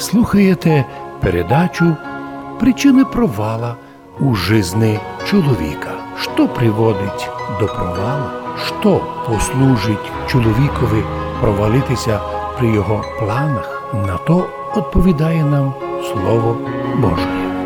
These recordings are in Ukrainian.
слухаєте передачу «Причины провала у жизни чоловіка». Що приводить до провалу? Що послужить чоловікові провалитися при його планах? На то відповідає нам Слово Боже.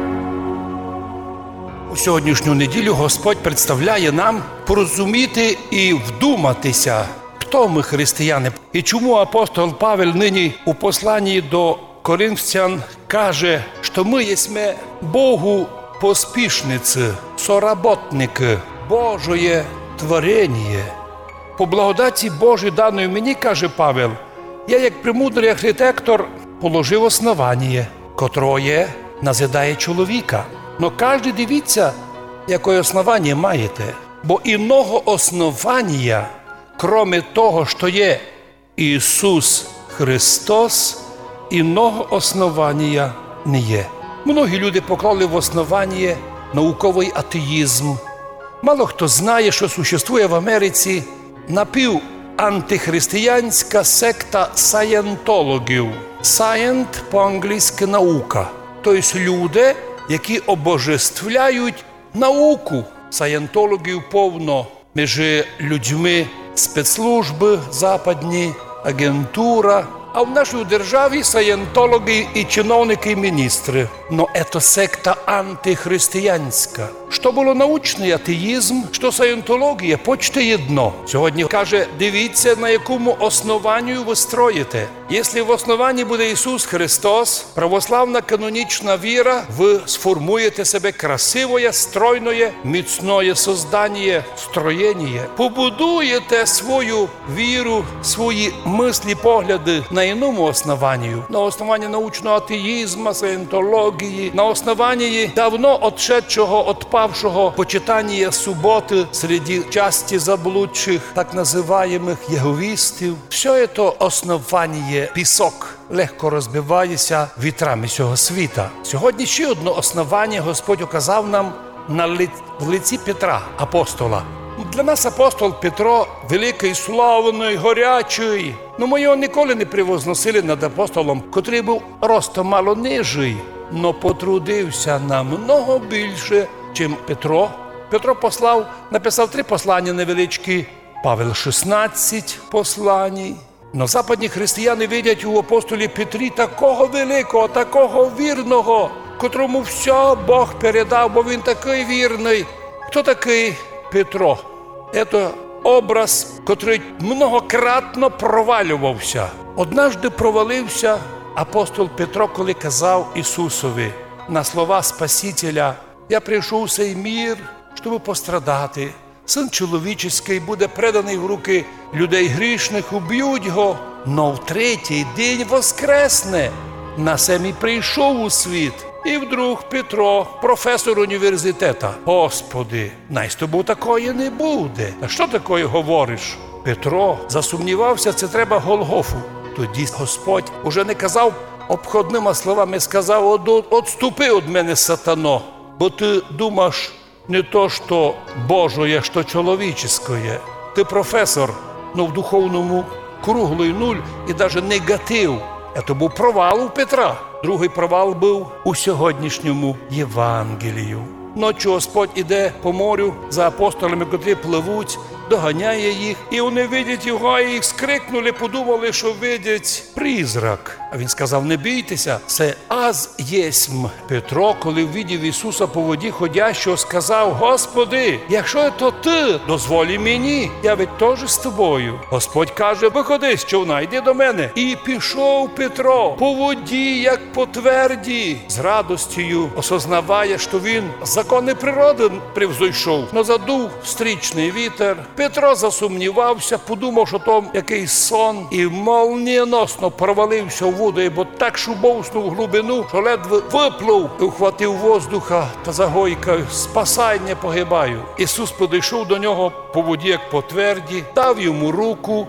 У сьогоднішню неділю Господь представляє нам порозуміти і вдуматися, хто ми християни. І чому апостол Павел нині у посланні до Коринфян каже, що ми єсме Богу поспішниці, соработники, Божоє творення. По благодаті Божій даної мені, каже Павел, я як премудрий архітектор положив основання, котроє назидає чоловіка. Но кожен дивіться, яке основання маєте. Бо іного основання, кроме того, що є Ісус Христос, іного основання не є. Многі люди поклали в основання науковий атеїзм. Мало хто знає, що существує в Америці напівантихристиянська секта саєнтологів. Саєнт по-англійськи наука. Тобто люди, які обожествляють науку. Саєнтологів повно між людьми спецслужби западні, агентура. А в нашій державі саєнтологи і чиновники, і міністри. Но це секта антихристиянська. Що було научний атеїзм, що саєнтологія, почти одно. Сьогодні каже, дивіться, на якому основанню ви строїте. Якщо в основанні буде Ісус Христос, православна канонічна віра, ви сформуєте себе красивое, стройное, міцное создання, строєння. Побудуєте свою віру, свої мислі, погляди на іному основанні. На основанні научного атеїзму, саєнтології, на основанні давно отшедшого, отпавшого почитання суботи серед часті заблудших, так називаємих єговістів. Все це основання пісок легко розбивається вітрами цього світа. Сьогодні ще одне основання Господь указав нам в лиці Петра, апостола. Для нас апостол Петро великий, славний, горячий. Но ми його ніколи не превозносили над апостолом, котрий був ростом мало нижий, но потрудився намного більше, чим Петро. Петро написав 3 послання невеличкі, Павел 16 послань. Но западні християни видять у апостолі Петрі такого великого, такого вірного, котрому все Бог передав, бо він такий вірний. Хто такий Петро? Це образ, котрий многократно провалювався. Однажды провалився апостол Петро, коли казав Ісусові на слова Спасителя: «Я прийшов у цей мір, щоб пострадати. Син чоловічий буде преданий в руки людей грішних, уб'ють його, но в 3-й день воскресне. На семі прийшов у світ». І вдруг Петро, професор університету: «Господи, най з тобою такої не буде». «А що такое говориш?» Петро засумнівався, це треба Голгофу. Тоді Господь уже не казав обходними словами, сказав: «Отступи від мене, сатано, бо ти думаєш не то, що Божоє, що чоловіческое. Ти професор, но в духовному круглий нуль і навіть негатив». Це був провал у Петра. Другий провал був у сьогоднішньому Євангелію. Ночі Господь іде по морю за апостолами, котрі пливуть, доганяє їх, і вони видять його, і їх скрикнули, подумали, що видять призрак. А він сказав: «Не бійтеся, це аз єсмь». Петро, коли ввидів Ісуса по воді ходящого, сказав: «Господи, якщо це ти, дозволі мені, я ведь теж з тобою». Господь каже: «Виходи з човна, йди до мене». І пішов Петро по воді, як по тверді, з радостю осознаває, що він закони природи превзойшов. Но задув стрічний вітер. Петро засумнівався, подумав, що там якийсь сон, і молнієносно провалився в воду, бо так шубовснув в глибину, що ледве виплив, ухватив воздуха та загойкав: «Спасай, не погибаю». Ісус підійшов до нього по воді, як по тверді, дав йому руку,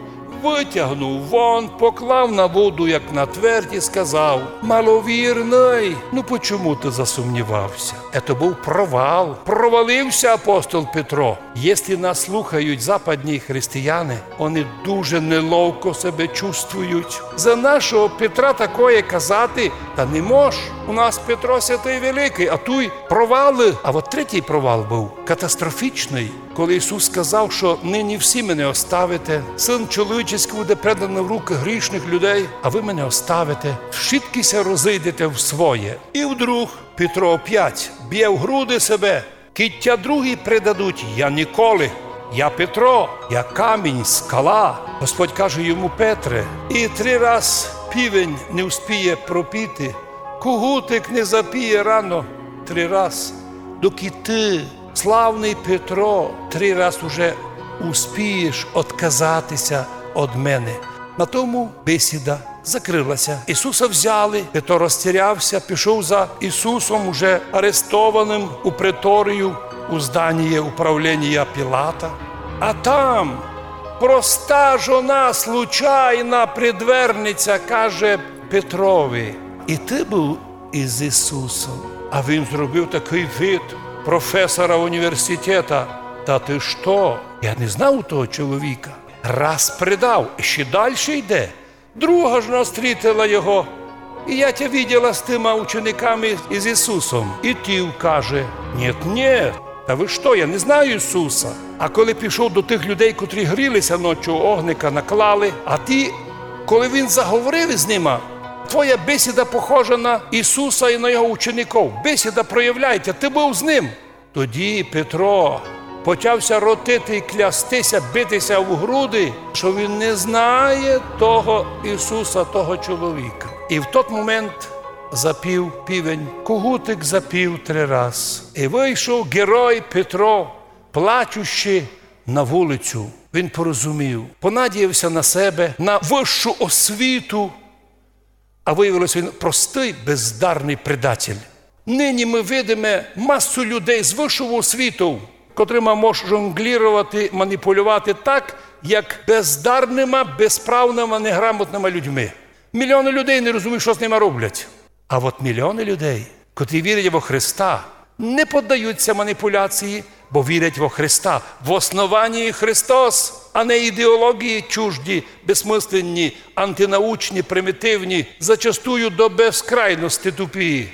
витягнув вон, поклав на воду, як на твердь, і сказав: «Маловірний, почому ти засумнівався?» Це був провал. Провалився апостол Петро. Якщо нас слухають западні християни, вони дуже неловко себе чувствують. За нашого Петра такое казати, та не мож. У нас Петро святий великий, а той провали. А от третій провал був катастрофічний, коли Ісус сказав, що нині всі мене оставите, Син чоловічий буде преданий в руки грішних людей, а ви мене оставите, вшиткися розійдете в своє. І вдруг Петро опять б'є в груди себе: «Киття другі предадуть, я ніколи. Я Петро, я камінь, скала». Господь каже йому: «Петре, і 3 раз півень не вспіє пропіти, кугутик не запіє рано 3 раз, доки ти, славний Петро, 3 раз уже успієш отказатися від мене». На тому бесіда закрилася. Ісуса взяли, Петро розтірявся, пішов за Ісусом, уже арестованим у преторію, у зданні управління Пілата. А там проста жона, случайна придверниця, каже Петрові: «І ти був із Ісусом?» А він зробив такий вид професора університету: «Та ти що? Я не знав того чоловіка. Раз предав, ще далі йде. Друга ж настрітила його. І я тебе виділа з тими учениками із Ісусом». І ті каже: «Ні, та ви що, я не знаю Ісуса». А коли пішов до тих людей, котрі грілися ночі, огника наклали, а ті, коли він заговорив з ними: «Твоя бесіда похожа на Ісуса і на його учеників. Бесіда проявляється, ти був з ним». Тоді Петро почався ротити і клястися, битися в груди, що він не знає того Ісуса, того чоловіка. І в той момент запів півень, кугутик запів 3 рази. І вийшов герой Петро, плачучи, на вулицю. Він порозумів, понадіявся на себе, на вищу освіту, а виявилося, він простий, бездарний предатель. Нині ми видимо масу людей з вищого освіту, котрими можуть жонглірувати, маніпулювати так, як бездарними, безправними, неграмотними людьми. Мільйони людей не розуміють, що з ними роблять. А от мільйони людей, котрі вірять во Христа, не піддаються маніпуляції, бо вірять во Христа. В основанні Христос, а не ідеології чужді, безсмисленні, антинаучні, примітивні, зачастую до безкрайності тупі.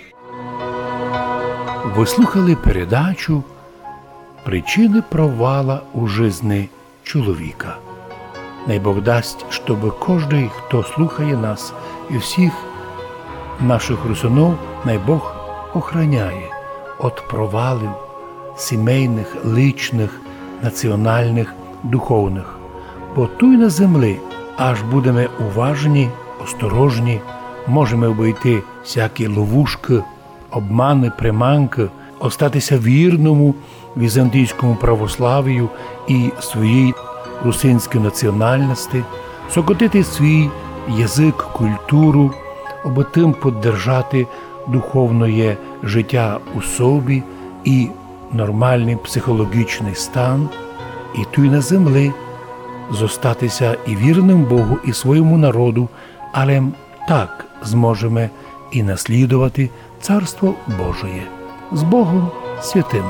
Ви слухали передачу «Причини провала у жизни чоловіка». Най Бог дасть, щоб кожний, хто слухає нас, і всіх наших русунов, най Бог охраняє від провалів сімейних, личних, національних, духовних. Бо тут на землі аж будемо уважні, осторожні, можемо обійти всякі ловушки, обмани, приманки, остатися вірному візантійському православію і своїй русинській національності, сокотити свій язик, культуру, аби тим піддержати духовне життя у собі і нормальний психологічний стан, і тут на землі зостатися і вірним Богу, і своєму народу, але так зможемо і наслідувати Царство Божє. З Богом святим!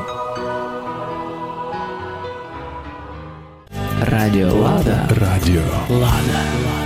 Радіо Лада. Радіо Лада.